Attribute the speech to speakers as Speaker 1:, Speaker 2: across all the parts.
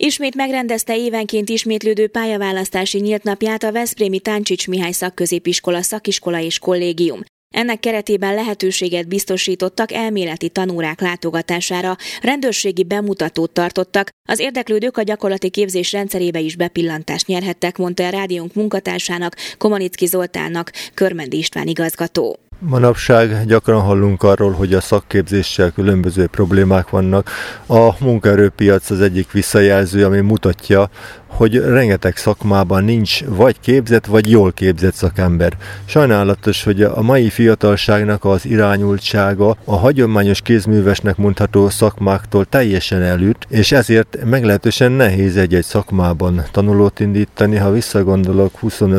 Speaker 1: Ismét megrendezte évenként ismétlődő pályaválasztási nyílt napját a veszprémi Táncsics Mihály Szakközépiskola, szakiskola és kollégium. Ennek keretében lehetőséget biztosítottak elméleti tanórák látogatására, rendőrségi bemutatót tartottak, az érdeklődők a gyakorlati képzés rendszerébe is bepillantást nyerhettek, mondta a rádiónk munkatársának, Komanicki Zoltánnak Körmendi István igazgató.
Speaker 2: Manapság gyakran hallunk arról, hogy a szakképzéssel különböző problémák vannak. A munkaerőpiac az egyik visszajelző, ami mutatja, hogy rengeteg szakmában nincs vagy képzett, vagy jól képzett szakember. Sajnálatos, hogy a mai fiatalságnak az irányultsága a hagyományos kézművesnek mondható szakmáktól teljesen elüt, és ezért meglehetősen nehéz egy-egy szakmában tanulót indítani. Ha visszagondolok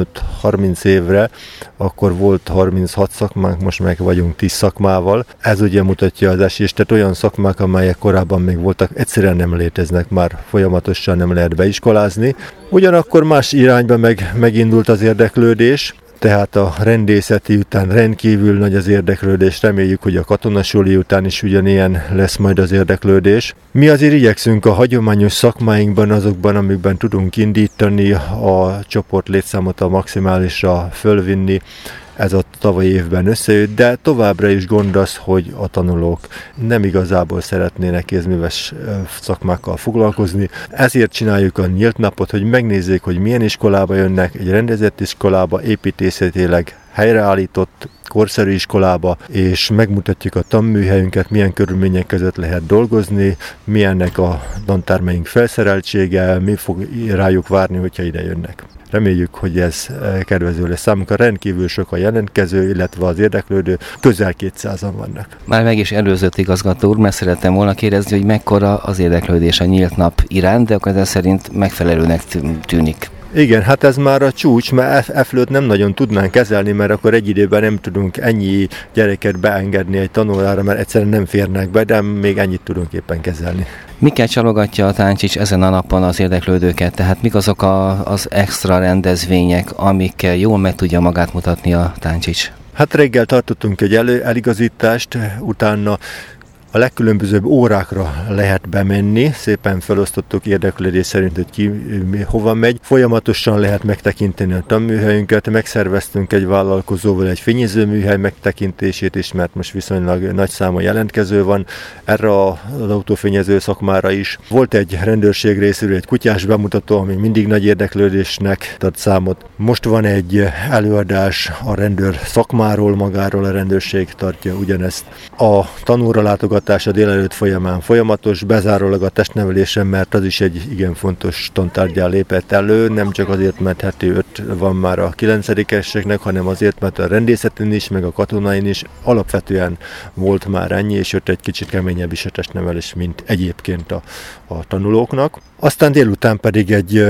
Speaker 2: 25-30 évre, akkor volt 36 szakmánk, most meg vagyunk 10 szakmával. Ez ugye mutatja az esélyt, tehát olyan szakmák, amelyek korábban még voltak, egyszerűen nem léteznek, már folyamatosan nem lehet beiskolázni. Ugyanakkor más irányba megindult az érdeklődés, tehát a rendészeti után rendkívül nagy az érdeklődés, reméljük, hogy a katonasuli után is ugyanilyen lesz majd az érdeklődés. Mi azért igyekszünk a hagyományos szakmáinkban, azokban, amikben tudunk indítani, a csoport létszámot a maximálisra fölvinni. Ez a tavalyi évben összejött, de továbbra is gond az, hogy a tanulók nem igazából szeretnének kézműves szakmákkal foglalkozni. Ezért csináljuk a nyílt napot, hogy megnézzék, hogy milyen iskolába jönnek, egy rendezett iskolába, építészetileg helyreállított, korszerű iskolába, és megmutatjuk a tanműhelyünket, milyen körülmények között lehet dolgozni, milyennek a tantármaink felszereltsége, mi fog rájuk várni, hogyha ide jönnek. Reméljük, hogy ez kedvező lesz számunkra. Rendkívül sok a jelentkező, illetve az érdeklődő, közel 200-an vannak.
Speaker 3: Már meg is előzött igazgató úr, mert szerettem volna kérdezni, hogy mekkora az érdeklődés a nyílt nap iránt, de akkor ez szerint megfelelőnek tűnik.
Speaker 2: Igen, hát ez már a csúcs, mert e-fölött nem nagyon tudnánk kezelni, mert akkor egy időben nem tudunk ennyi gyereket beengedni egy tanórára, mert egyszerűen nem férnek be, de még ennyit tudunk éppen kezelni.
Speaker 3: Mikkel csalogatja a Táncsics ezen a napon az érdeklődőket? Tehát mik azok az extra rendezvények, amikkel jól meg tudja magát mutatni a Táncsics?
Speaker 2: Hát reggel tartottunk egy eligazítást, utána a legkülönbözőbb órákra lehet bemenni, szépen felosztottuk érdeklődés szerint, hogy ki hova megy. Folyamatosan lehet megtekinteni a tanműhelyünket, megszerveztünk egy vállalkozóval egy fényezőműhely megtekintését is, mert most viszonylag nagy számú jelentkező van erre az autófényező szakmára is. Volt egy rendőrség részéről egy kutyás bemutató, ami mindig nagy érdeklődésnek tart számot. Most van egy előadás a rendőr szakmáról, magáról a rendőrség tartja ugyanezt. A tanúra látogatás a délelőtt folyamán folyamatos, bezárólag a testnevelésen, mert az is egy igen fontos tantárgyá lépett elő, nem csak azért, mert heti 5 van már a 9-eseknek, hanem azért, mert a rendészetén is, meg a katonain is alapvetően volt már ennyi, és jött egy kicsit keményebb is a testnevelés, mint egyébként a tanulóknak. Aztán délután pedig egy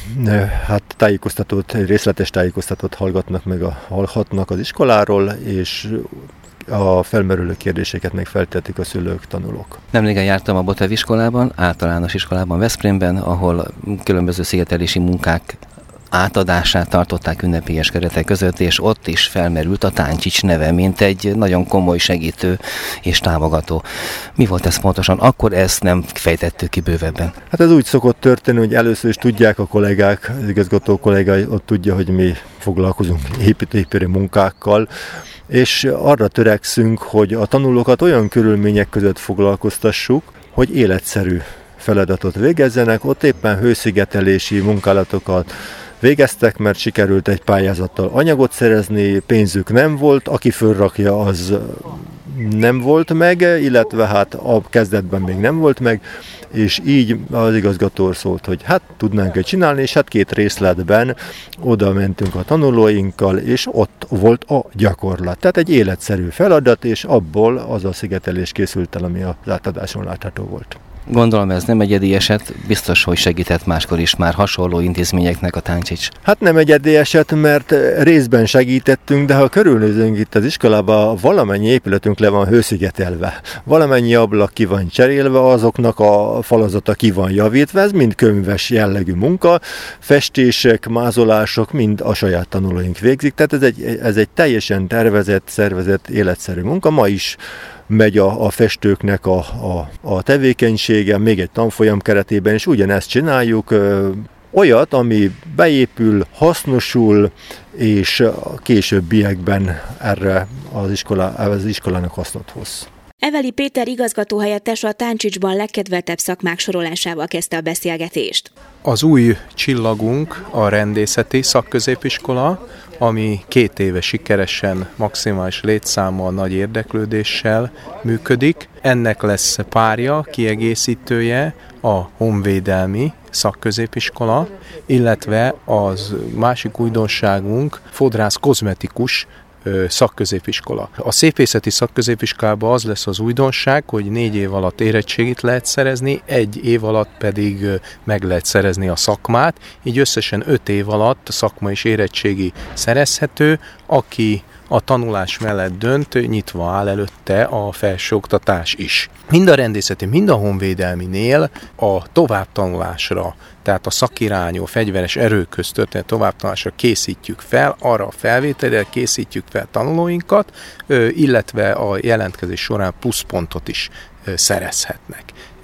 Speaker 2: részletes tájékoztatót hallgatnak az iskoláról, és a felmerülő kérdéseket meg feltették a szülők, tanulók.
Speaker 3: Nemrégen jártam a Botev iskolában, általános iskolában Veszprémben, ahol különböző szigetelési munkák átadását tartották ünnepélyes keretek között, és ott is felmerült a Táncsics neve, mint egy nagyon komoly segítő és támogató. Mi volt ez pontosan? Akkor ezt nem fejtettük ki bővebben.
Speaker 2: Hát ez úgy szokott történni, hogy először is tudják a kollégák, az igazgató kollégái ott tudja, hogy mi foglalkozunk építőipari munkákkal, és arra törekszünk, hogy a tanulókat olyan körülmények között foglalkoztassuk, hogy életszerű feladatot végezzenek, ott éppen hőszigetelési munkálatokat végeztek, mert sikerült egy pályázattal anyagot szerezni, pénzük nem volt, aki fölrakja, az nem volt meg, illetve hát a kezdetben még nem volt meg, és így az igazgató szólt, hogy hát tudnánk csinálni, és hát 2 részletben oda mentünk a tanulóinkkal, és ott volt a gyakorlat. Tehát egy életszerű feladat, és abból az a szigetelés készült el, ami az átadáson látható volt.
Speaker 3: Gondolom ez nem egyedi eset, biztos, hogy segített máskor is már hasonló intézményeknek a Táncsics.
Speaker 2: Hát nem egyedi eset, mert részben segítettünk, de ha körülnézünk itt az iskolában, valamennyi épületünk le van hőszigetelve. Valamennyi ablak ki van cserélve, azoknak a falazata ki van javítva, ez mind könyves jellegű munka, festések, mázolások, mind a saját tanulóink végzik, tehát ez egy teljesen tervezett, szervezett, életszerű munka. Ma is megy a festőknek a tevékenysége, még egy tanfolyam keretében, és ugyanezt csináljuk, olyat, ami beépül, hasznosul, és a későbbiekben erre az iskolának hasznot hoz.
Speaker 1: Eveli Péter igazgatóhelyettes a Táncsicsban legkedveltebb szakmák sorolásával kezdte a beszélgetést.
Speaker 4: Az új csillagunk a rendészeti szakközépiskola, ami 2 éve sikeresen, maximális létszámmal, nagy érdeklődéssel működik. Ennek lesz párja, kiegészítője a honvédelmi szakközépiskola, illetve az másik újdonságunk fodrász kozmetikus szakközépiskola. A szépészeti szakközépiskolában az lesz az újdonság, hogy 4 év alatt érettségit lehet szerezni, 1 év alatt pedig meg lehet szerezni a szakmát, így összesen 5 év alatt szakma és érettségi szerezhető, aki a tanulás mellett dönt, nyitva áll előtte a felsőoktatás is. Mind a rendészeti, mind a honvédelminél a továbbtanulásra, tehát a szakirányú, fegyveres erők közt történő továbbtanulásra készítjük fel, arra a felvételre készítjük fel tanulóinkat, illetve a jelentkezés során pluszpontot is szerezhetnek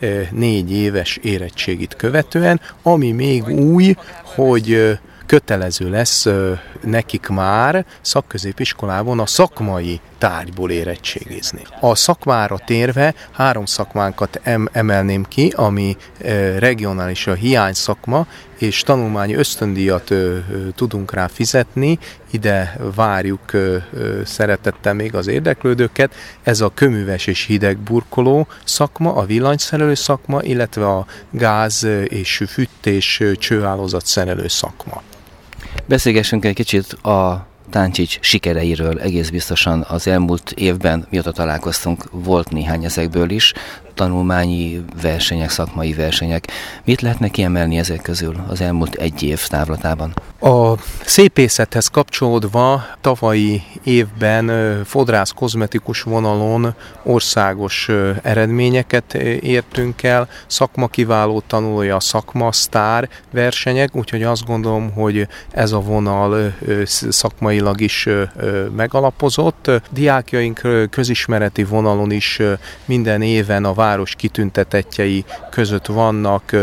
Speaker 4: 4 éves érettségit követően, ami még új, hogy kötelező lesz nekik már szakközépiskolában a szakmai tárgyból érettségizni. A szakmára térve 3 szakmánkat emelném ki, ami regionális a hiány szakma, és tanulmányi ösztöndíjat tudunk rá fizetni, ide várjuk szeretettel még az érdeklődőket. Ez a köműves és hidegburkoló szakma, a villanyszerelő szakma, illetve a gáz és fűtés csőhálózat szerelő szakma.
Speaker 3: Beszélgessünk egy kicsit a Táncsics sikereiről. Egész biztosan az elmúlt évben, mióta találkoztunk, volt néhány ezekből is, tanulmányi versenyek, szakmai versenyek. Mit lehetne kiemelni ezek közül az elmúlt 1 év távlatában?
Speaker 4: A szépészethez kapcsolódva tavalyi évben fodrász kozmetikus vonalon országos eredményeket értünk el, szakmakiváló tanulója, szakmasztár versenyek, úgyhogy azt gondolom, hogy ez a vonal szakmailag is megalapozott. Diákjaink közismereti vonalon is minden éven a város kitüntetettjei között vannak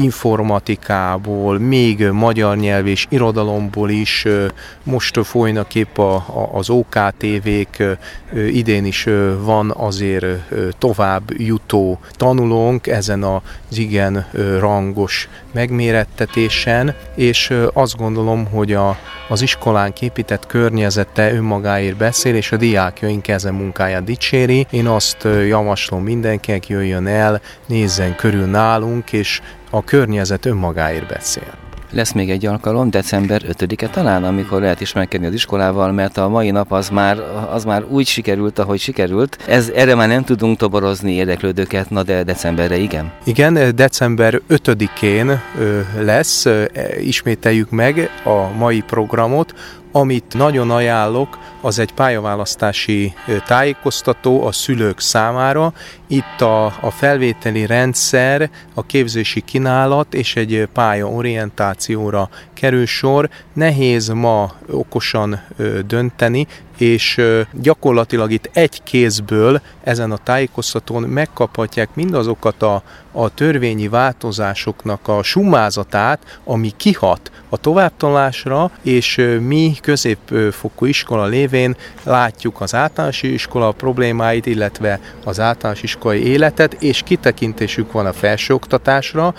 Speaker 4: informatikából, még magyar nyelv és irodalomból is. Most folynak épp az OKTV-k, idén is van azért tovább jutó tanulónk ezen az igen rangos megmérettetésen, és azt gondolom, hogy az iskolánk épített környezete önmagáért beszél, és a diákjaink ezen munkáját dicséri. Én azt javaslom mindenkinek, jöjjön el, nézzen körül nálunk, és a környezet önmagáért beszél.
Speaker 3: Lesz még egy alkalom, december 5-e talán, amikor lehet ismerkedni az iskolával, mert a mai nap az már úgy sikerült, ahogy sikerült. Erre már nem tudunk toborozni érdeklődőket, na de decemberre igen.
Speaker 4: Igen, december 5-én lesz, ismételjük meg a mai programot. Amit nagyon ajánlok, az egy pályaválasztási tájékoztató a szülők számára. Itt a felvételi rendszer, a képzési kínálat és egy pályaorientációra kerül sor. Nehéz ma okosan dönteni, és gyakorlatilag itt egy kézből ezen a tájékoztatón megkaphatják mindazokat a törvényi változásoknak a summázatát, ami kihat a továbbtanulásra, és mi középfokú iskola lévén látjuk az általános iskola problémáit, illetve az általános iskolai életet, és kitekintésük van a felsőoktatásra,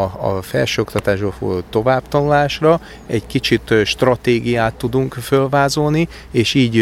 Speaker 4: a felsőoktatásról folyó továbbtanulásra, egy kicsit stratégiát tudunk fölvázolni, és így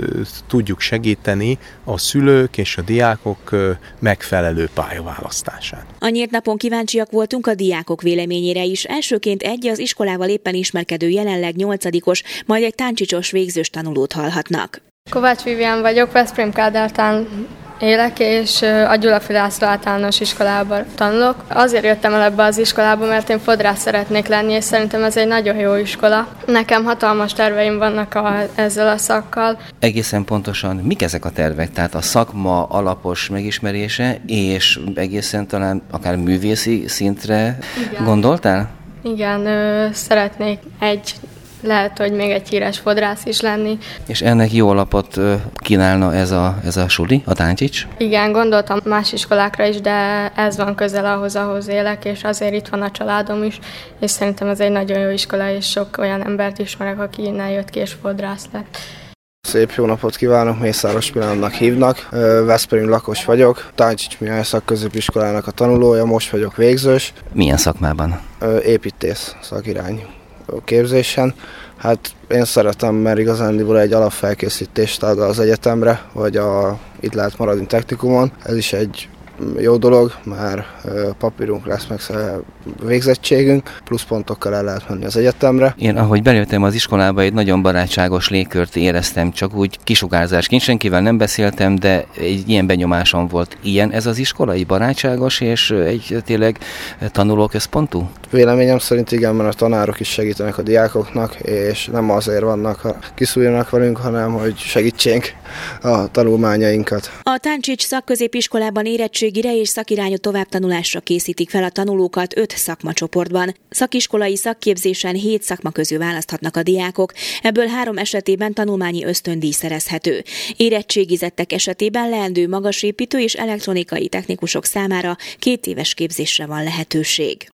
Speaker 4: tudjuk segíteni a szülők és a diákok megfelelő pályaválasztásán.
Speaker 1: A nyílt napon kíváncsiak voltunk a diákok véleményére is. Elsőként az iskolával éppen ismerkedő jelenleg 8-os, majd egy táncsicsos végzős tanulót hallhatnak.
Speaker 5: Kovács Vivian vagyok, Veszprém Kádártán élek, és a Gyulafy László általános iskolában tanulok. Azért jöttem el ebbe az iskolába, mert én fodrász szeretnék lenni, és szerintem ez egy nagyon jó iskola. Nekem hatalmas terveim vannak ezzel a szakkal.
Speaker 3: Egészen pontosan mik ezek a tervek? Tehát a szakma alapos megismerése, és egészen talán akár művészi szintre gondoltál?
Speaker 5: Igen, szeretnék egy lehet, hogy még egy híres fodrász is lenni.
Speaker 3: És ennek jó alapot kínálna ez a suli, a Táncsics?
Speaker 5: Igen, gondoltam más iskolákra is, de ez van közel ahhoz élek, és azért itt van a családom is, és szerintem ez egy nagyon jó iskola, és sok olyan embert ismerek, aki innen jött ki, és fodrász lett.
Speaker 6: Szép jó napot kívánok, Mészáros Milának hívnak, Veszprém lakos vagyok, Táncsics Mihály szakközépiskolának a tanulója, most vagyok végzős.
Speaker 3: Milyen szakmában?
Speaker 6: Építész szakirányú képzésen. Hát én szeretem, mert igazándiból egy alapfelkészítést ad az egyetemre, vagy itt lehet maradni technikumon. Ez is egy jó dolog, már papírunk lesz, meg végzettségünk, pluszpontokkal el lehet menni az egyetemre.
Speaker 3: Én, ahogy beléptem az iskolába, egy nagyon barátságos légkört éreztem, csak úgy kisugárzásként, senkivel nem beszéltem, de egy ilyen benyomásom volt. Ilyen ez az iskolai barátságos, és egy tényleg tanulóközpontú?
Speaker 6: Véleményem szerint igen, mert a tanárok is segítenek a diákoknak, és nem azért vannak, kiszúrjanak velünk, hanem hogy segítsénk a tanulmányainkat.
Speaker 1: A Táncsics szakközépiskolában érettségire és szakirányú továbbtanulásra készítik fel a tanulókat 5 szakmacsoportban. Szakiskolai szakképzésen 7 szakma közül választhatnak a diákok, ebből 3 esetében tanulmányi ösztöndíj szerezhető. Érettségizettek esetében leendő magasépítő és elektronikai technikusok számára 2 éves képzésre van lehetőség.